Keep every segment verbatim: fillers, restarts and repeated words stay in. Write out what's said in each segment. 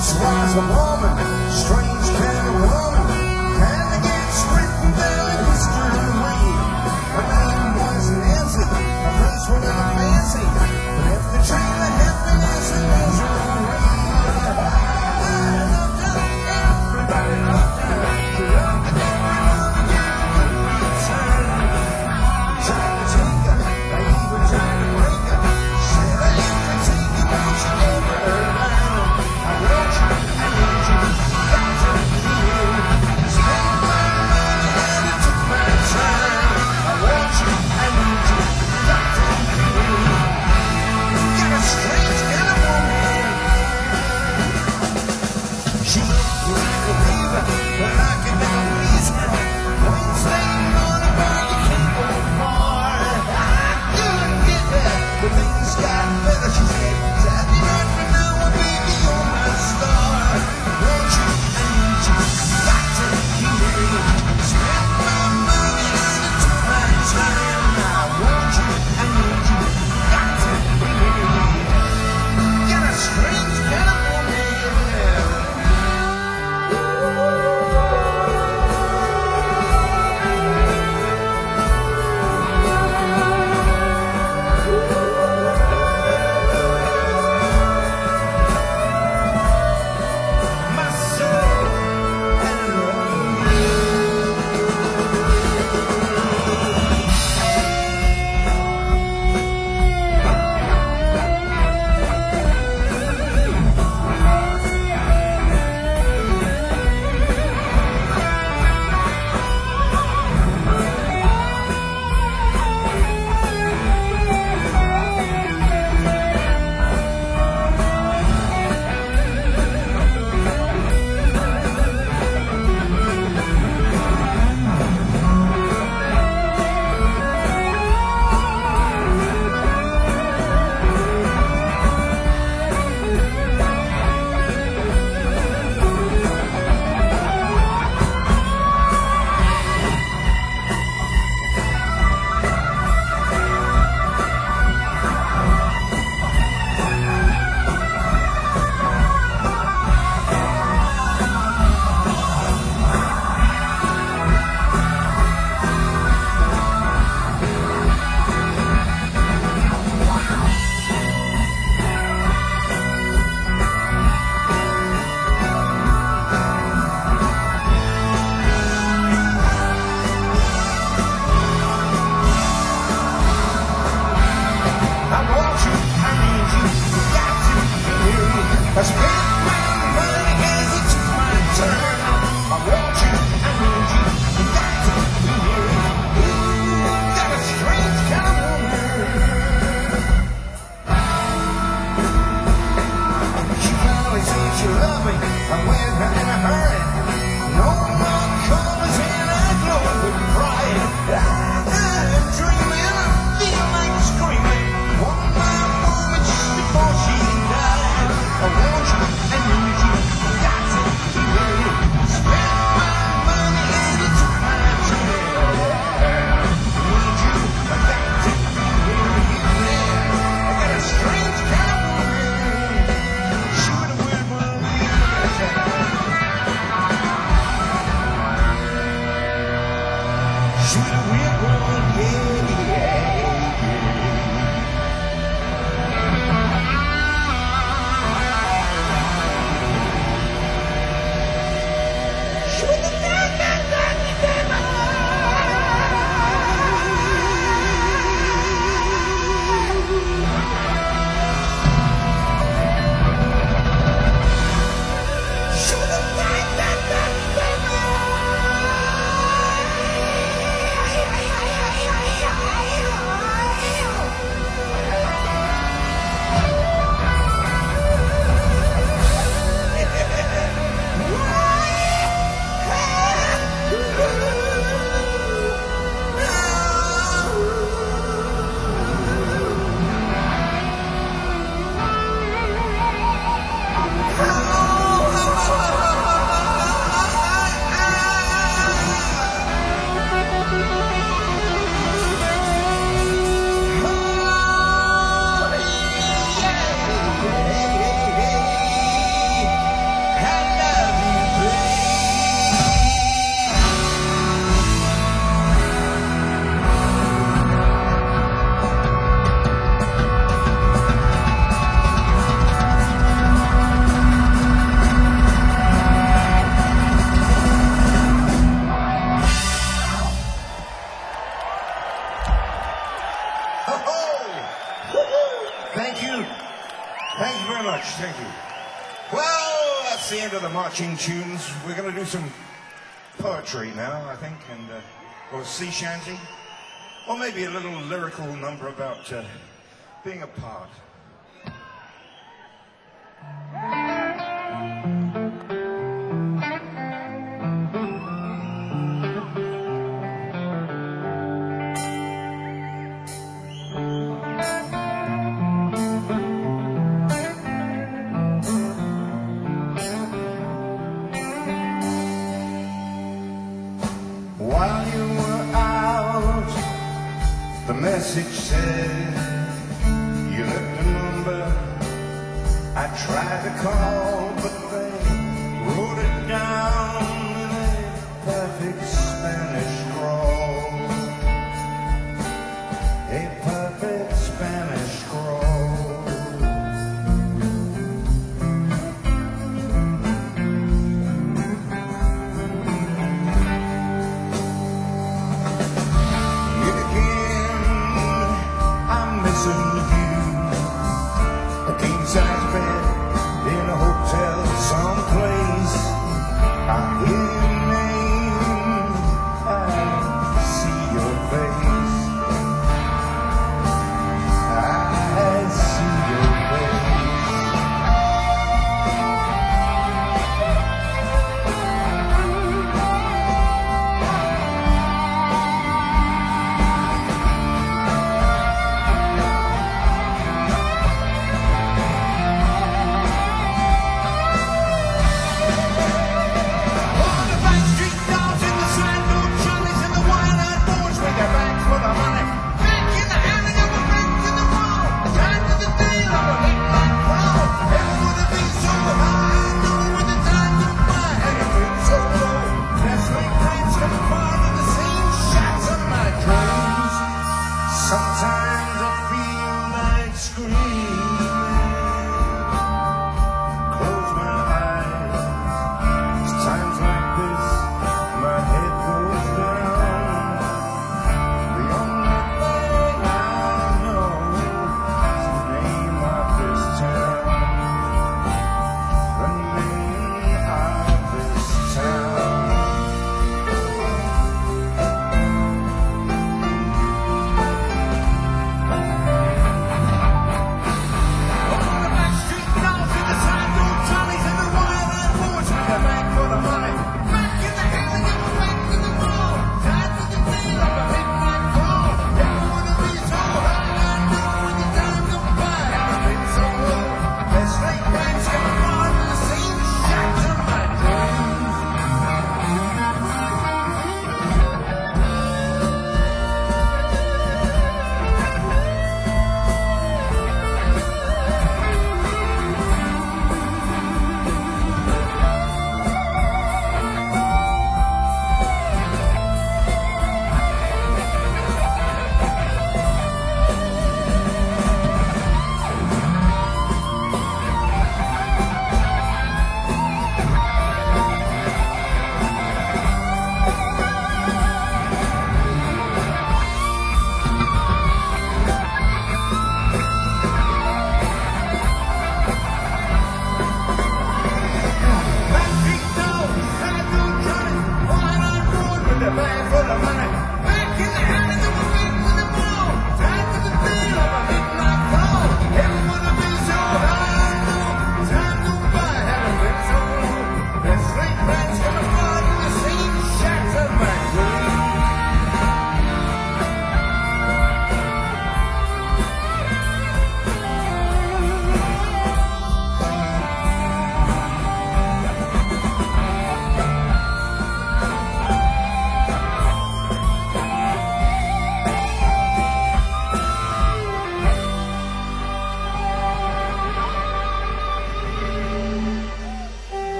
Once was a woman, strange kind of woman, kind of gets written down in history. Her name was Nancy, her face was never fancy, but if the train of happiness and misery. Everybody loved her, she loved the every woman could return. Tried to take her, they even tried to break her. Said I if you take it, won't you ever learn? I want you, I need you, got to be you. Spend my money and it took my time. I want you, I need you, got to be you. Got a strange kind of woman. She looked like a river, but I could not please her. One thing on a bar, you can't go far. I couldn't get there, but things got better. She said, "Tell me right from now on, baby, you're my star. Want you, I need you, got to be you. Spent my money and it took my time. I want you, I need you, got to be you. Got a strange kind of woman." My soul and I want you, I need you, got to be you. I spent my money and it took my turn. I want you, I need you, got to be you. Ooh, got a strange kind of woman. She finally said she loved me. I went in a hurry. No more colors and I glow with pride. I'm dreaming, I feel like screaming. One more moment just before she died. I want you, I need you, got to be you. Spent my money and it took my time. Need you, I got to be you. I got a strange kind of woman. She would have been one of Thank you very much. Thank you. Well, that's the end of the marching tunes. We're going to do some poetry now, I think, and uh, or sea shanty, or maybe a little lyrical number about uh, being a part. While you were out, the message said you left a number. I tried to call, but they wrote it down in a perfect Spanish scrawl. A perfect Spanish scrawl. A king-size bed in a hotel someplace. I hear your name, I see your face. I see your face.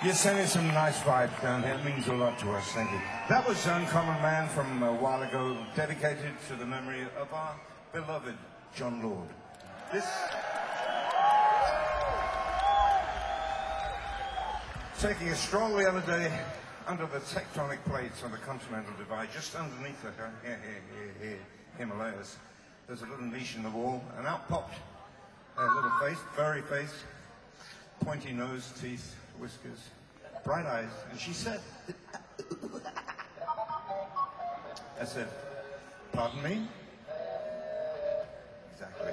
You're sending some nice vibes down here. It means a lot to us. Thank you. That was Uncommon Man from a while ago, dedicated to the memory of our beloved Jon Lord. This... Taking a stroll the other day under the tectonic plates on the Continental Divide, just underneath the here, here, here, here, Himalayas, there's a little niche in the wall, and out popped a little face, furry face, pointy nose, teeth, whiskers, bright eyes, and she said, I said, pardon me? Exactly.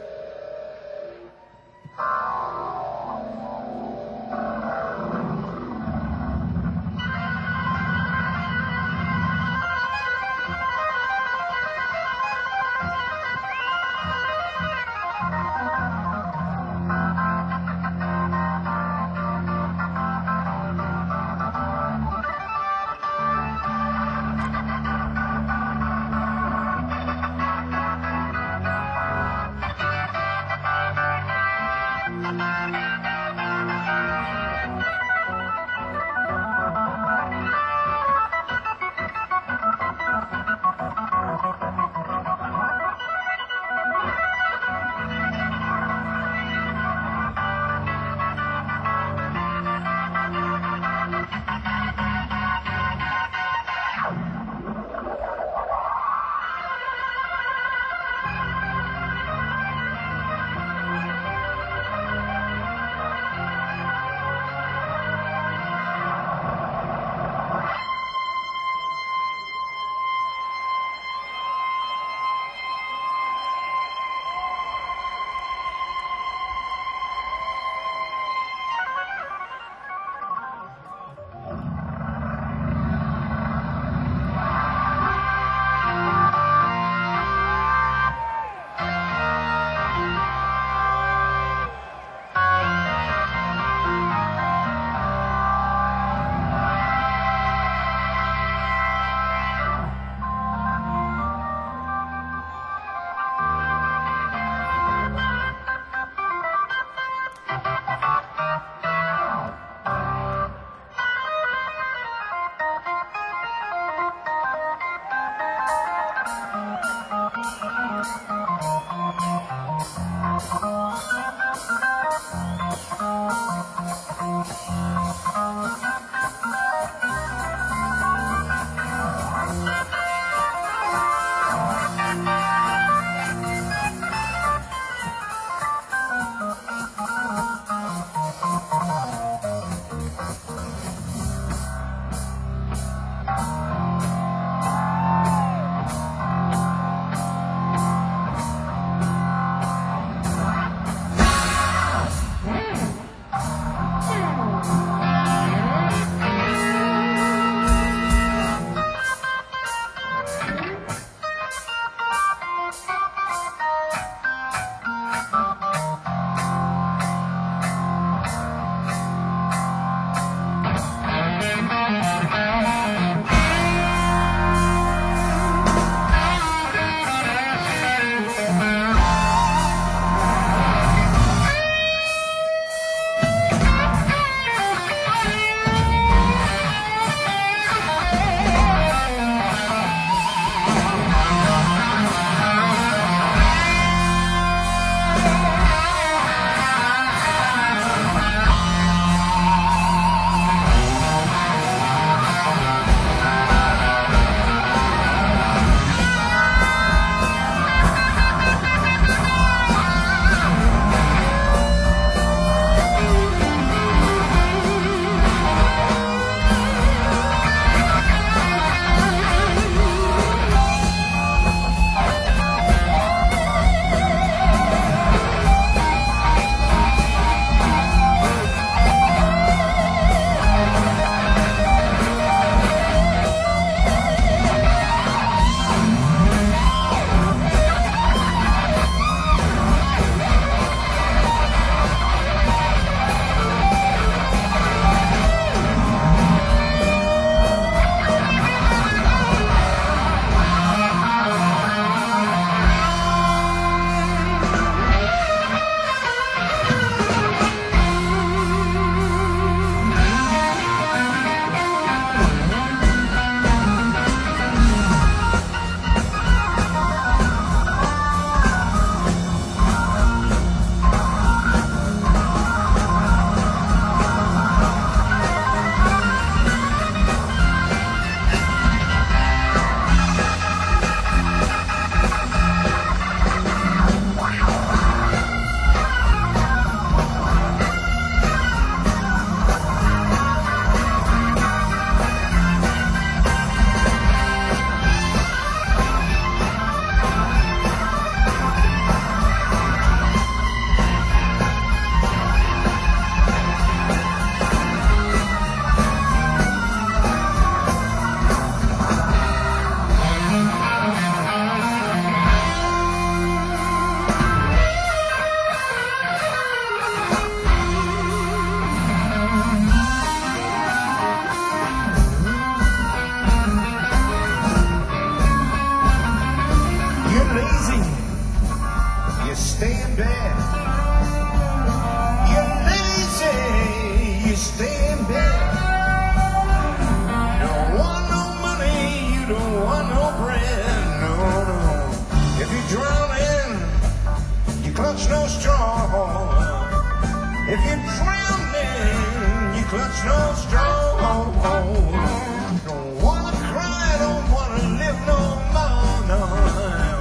no strong. Don't wanna cry, don't wanna live no more, no.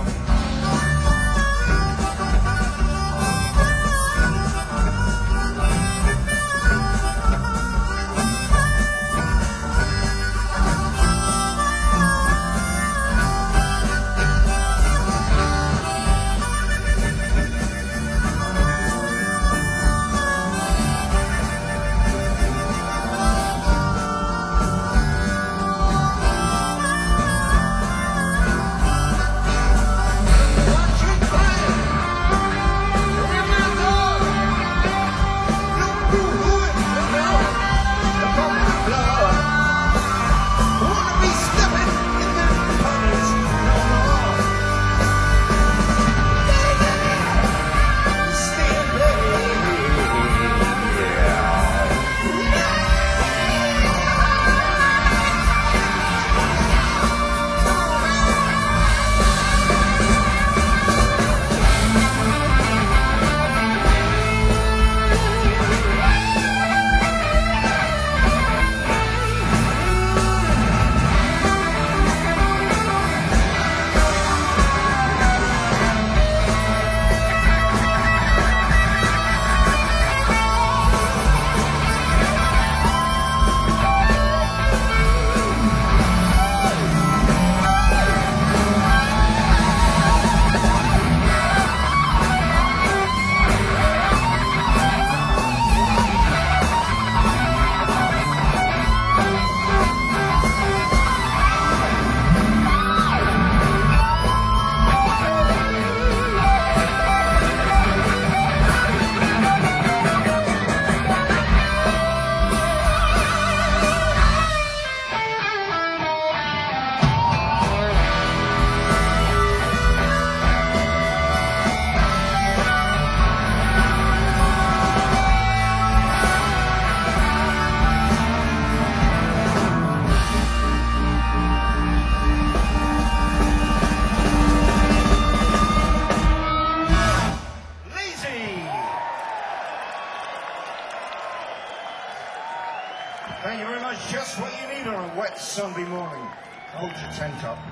Thank you very much. Just what you need on a wet Sunday morning. Hold your tent up.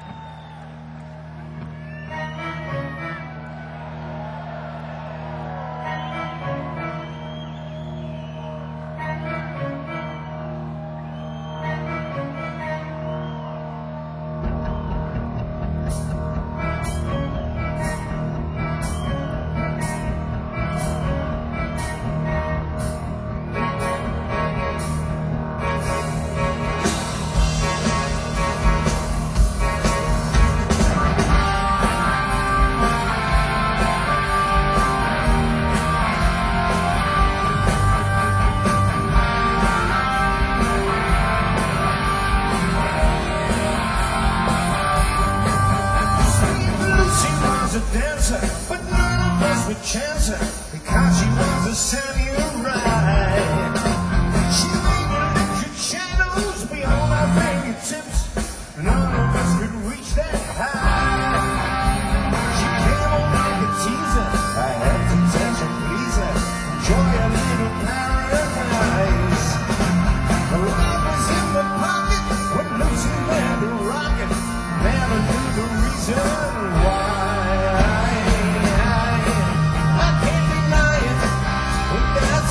But none of us would chance her because she was a samurai. She made electric shadows beyond our fingertips. None of us could reach that high. She came on like a teaser. I had to touch and please her. Enjoy a little paradise. The love was in the pocket when Lucy went to rocket. Never knew the reason why. That's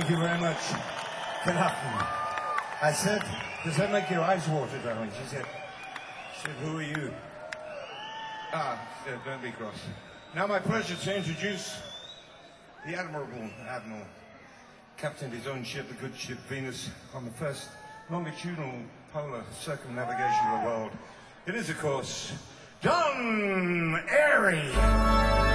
Thank you very much. Good afternoon. I said, does that make your eyes water, darling? She said, she said, who are you? Ah, she said, don't be cross. Now my pleasure to introduce the admirable Admiral, captained his own ship, the good ship Venus, on the first longitudinal polar circumnavigation of the world. It is, of course, Don Airey.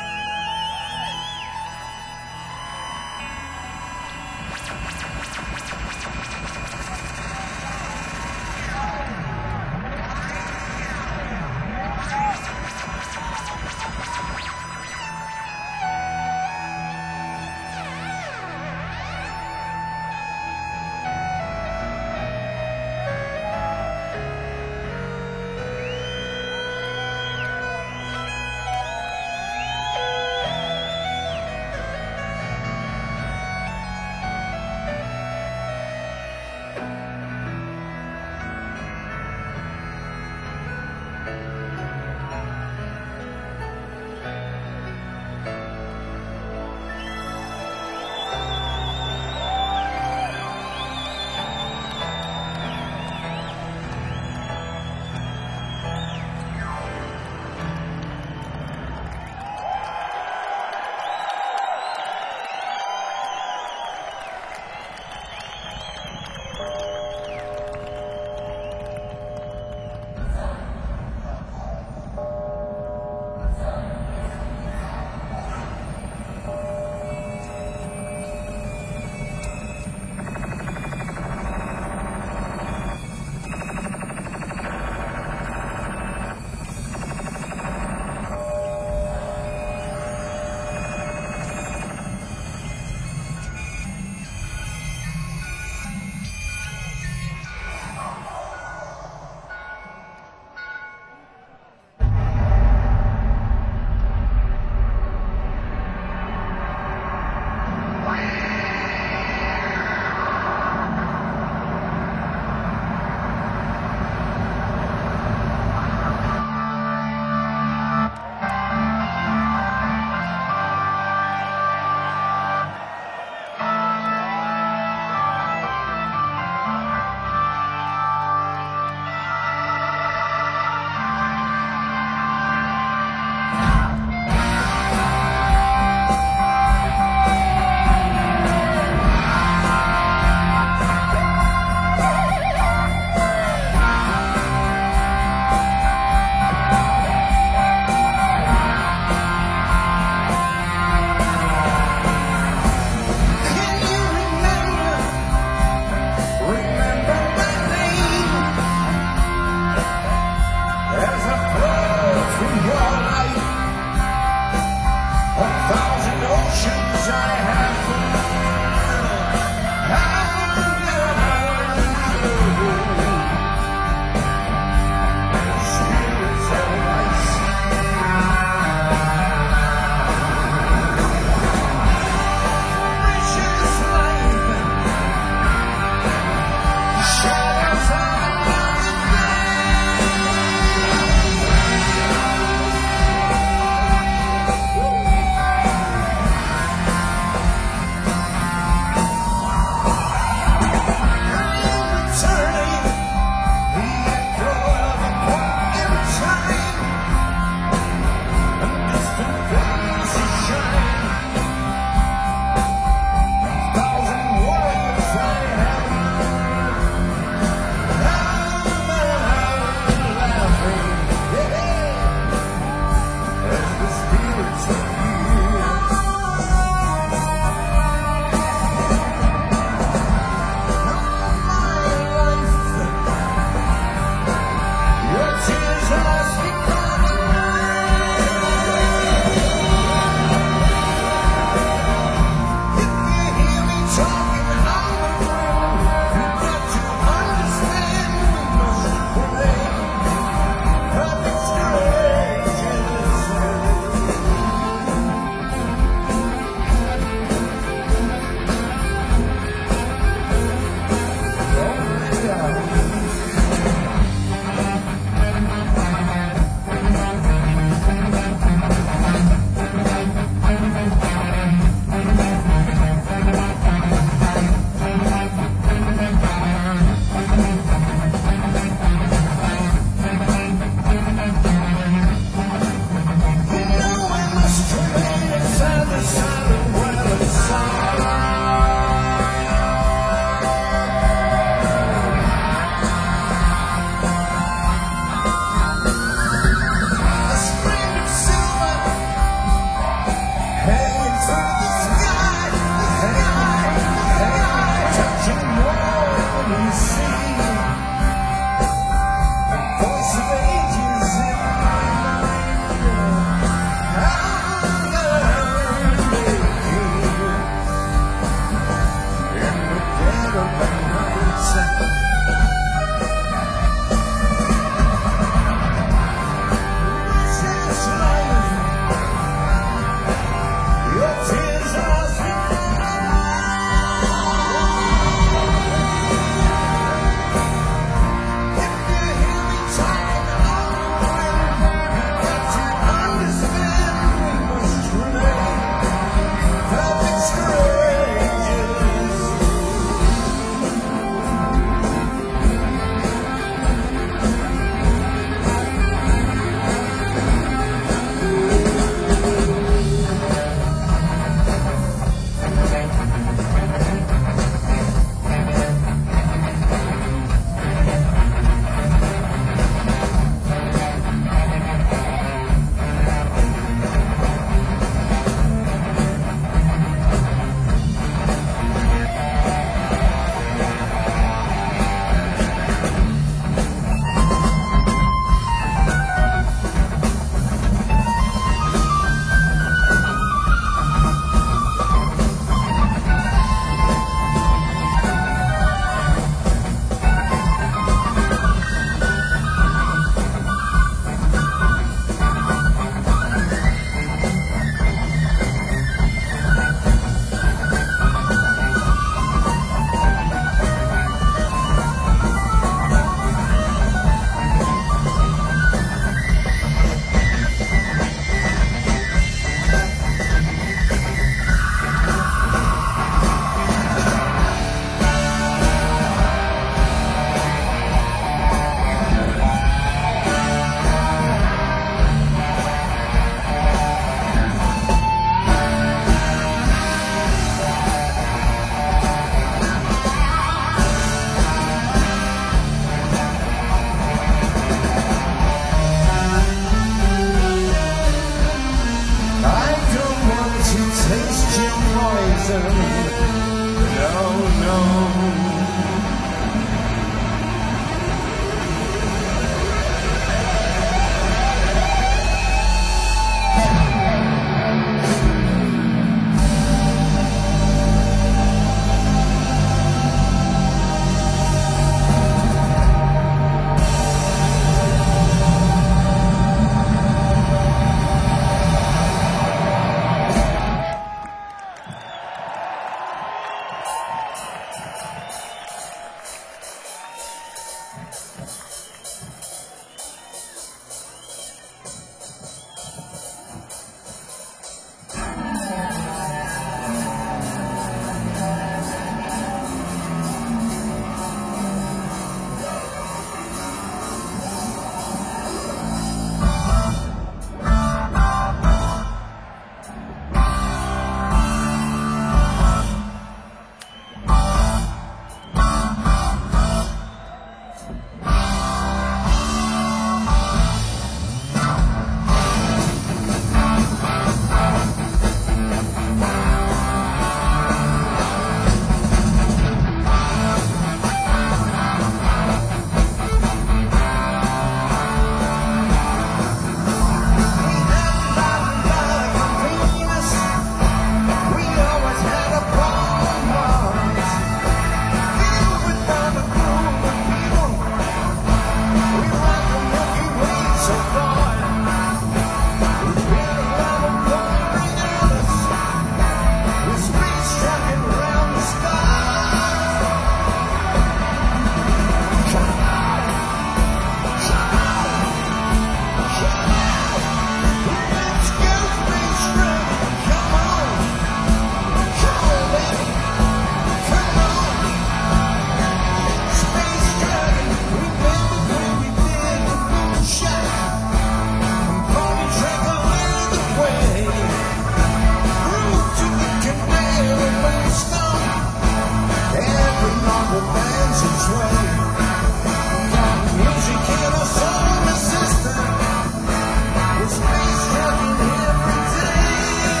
will dance and sway. Got music in a solar system. With space traveling every day.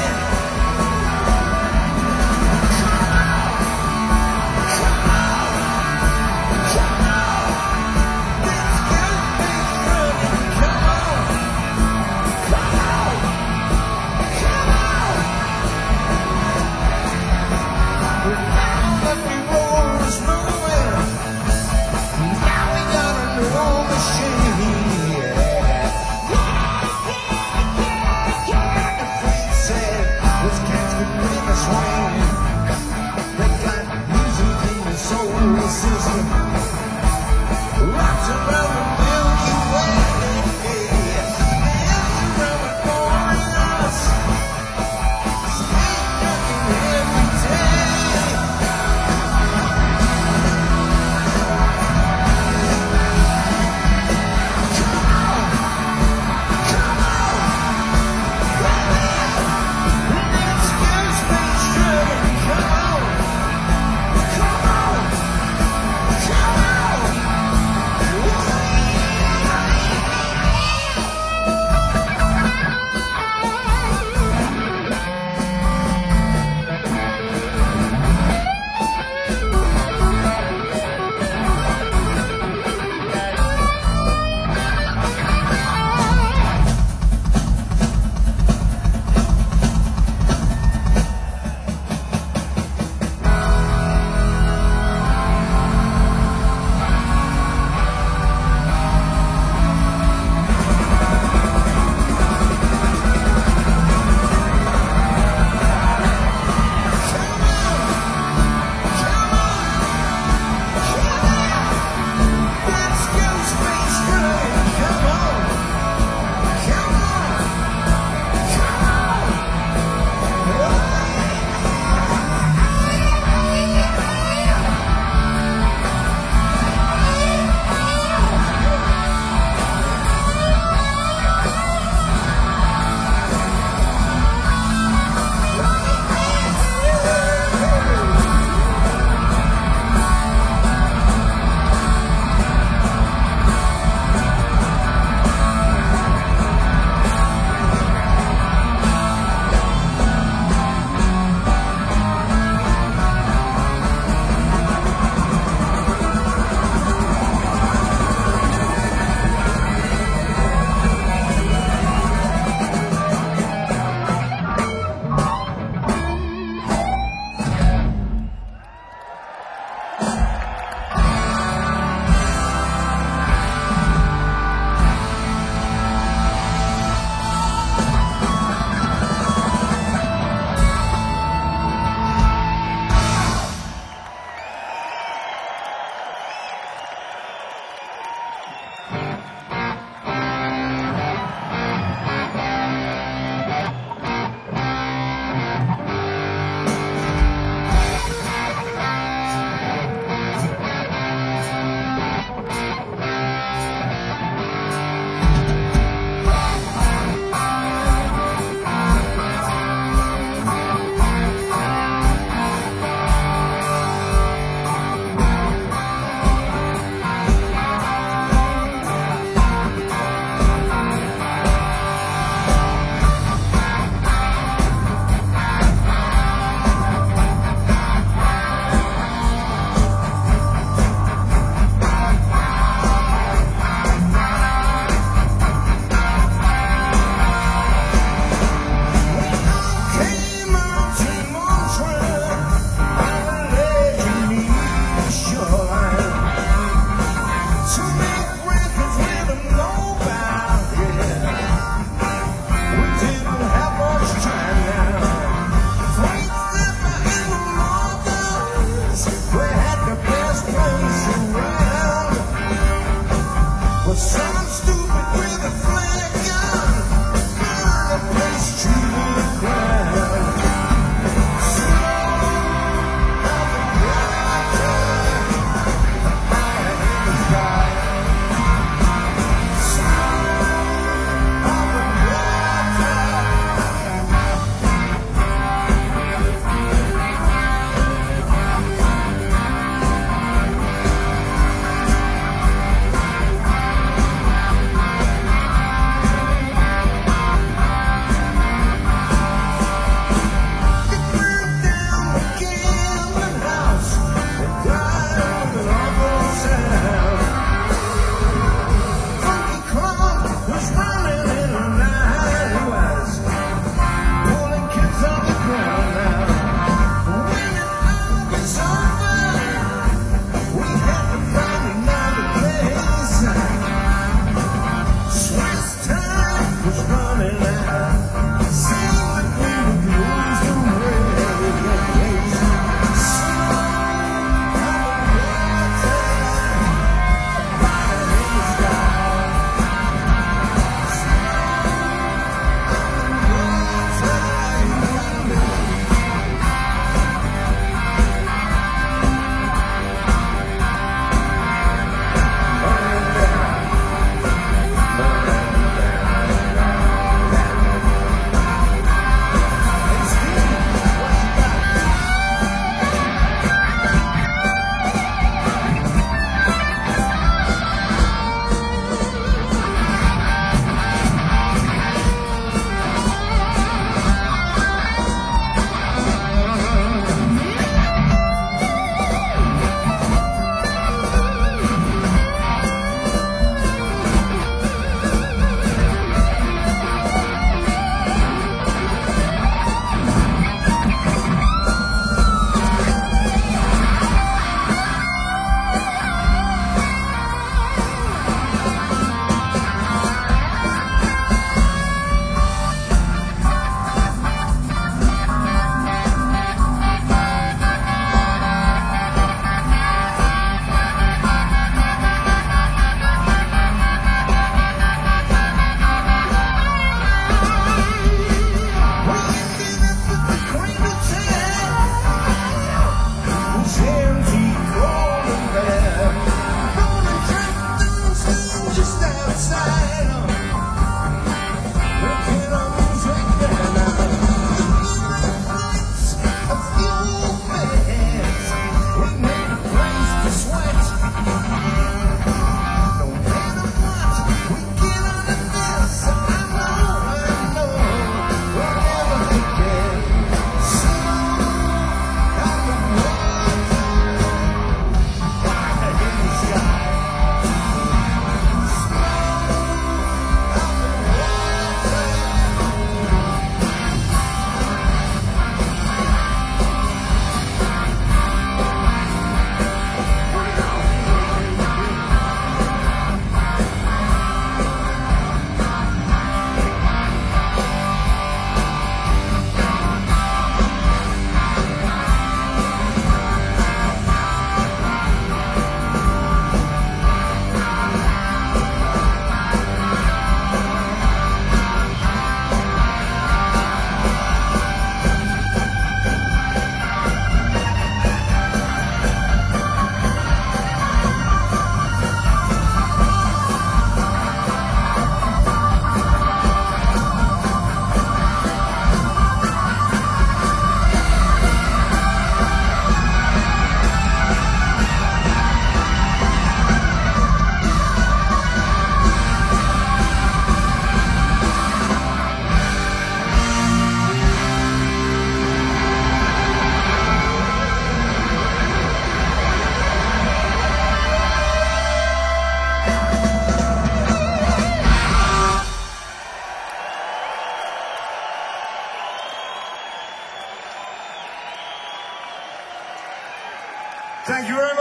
Come on, come on, come on. This could be running. Come on, come on, come on. With all that we roll is moving.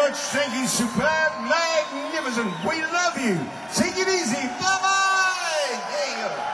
much. Thank you, superb, magnificent. We love you. Take it easy. Bye-bye. There you go.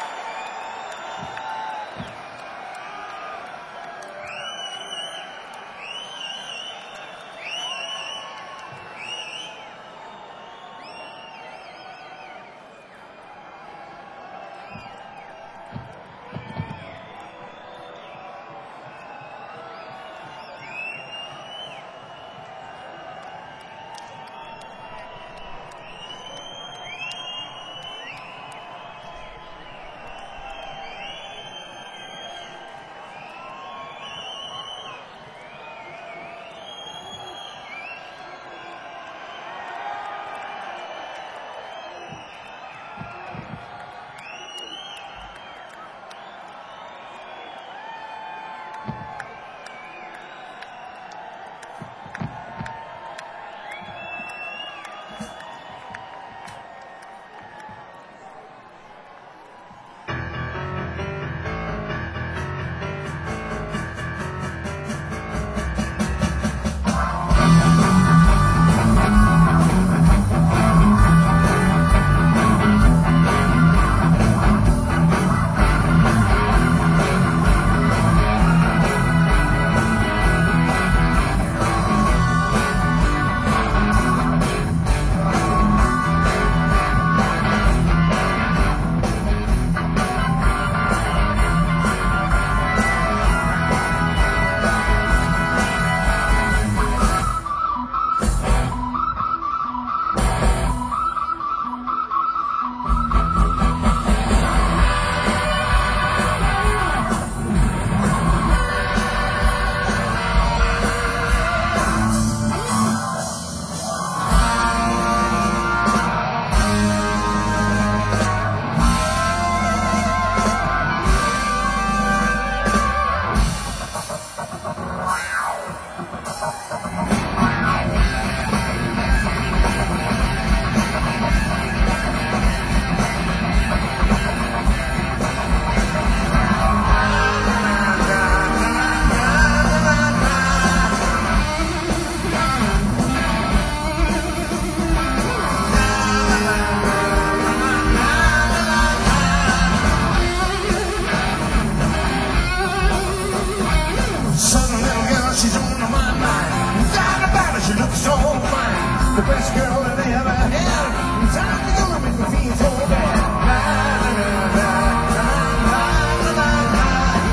The best girl that they ever had. Time to go and make me feel so bad. La, la, la, la, la, la, la,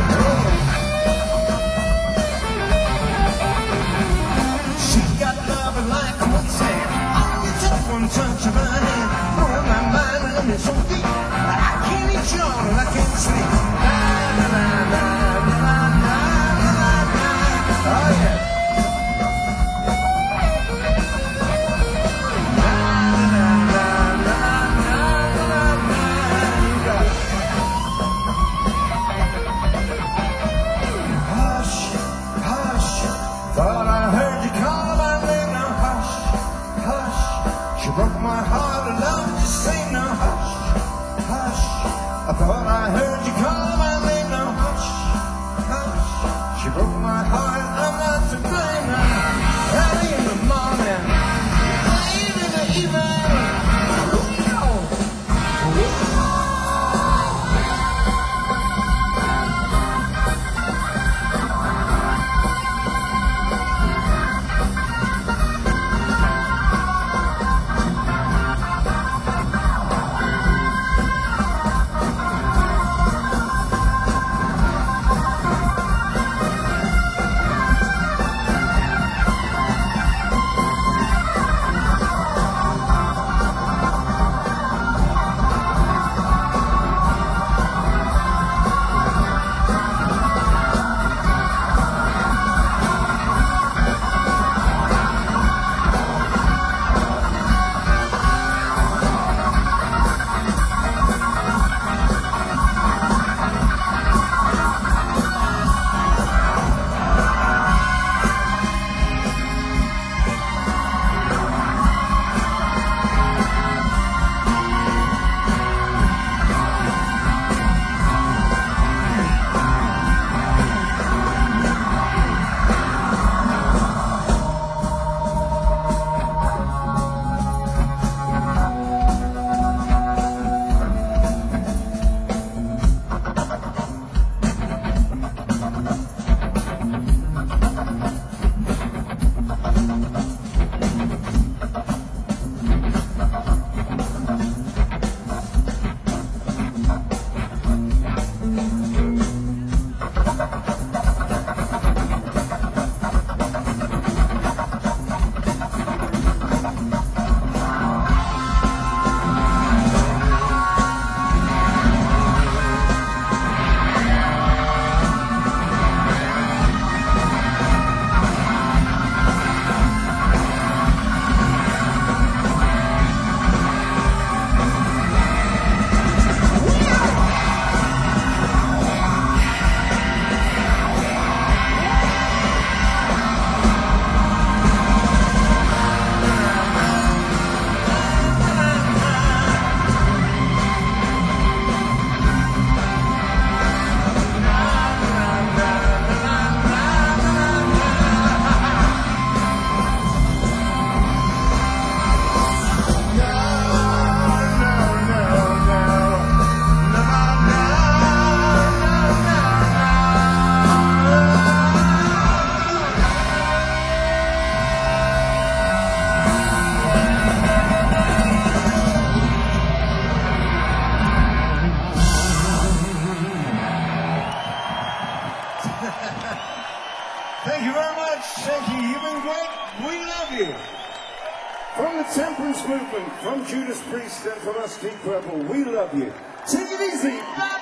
la. She got love like quicksand. All it took one touch of her hand. Blowing my mind and I'm so deep. I can't eat John and I can't sleep. La, la, la, la, la, la, la, la, la. Oh yeah. Thought I heard you call my name, now hush, hush. She broke my heart and love just say now hush, hush. I thought I heard you call my name, now hush, hush. She broke my heart and I'm not to blame now. Early in the morning, late in the evening. you. From the Temperance Movement, from Judas Priest, and from us, Deep Purple, we love you. Take it easy.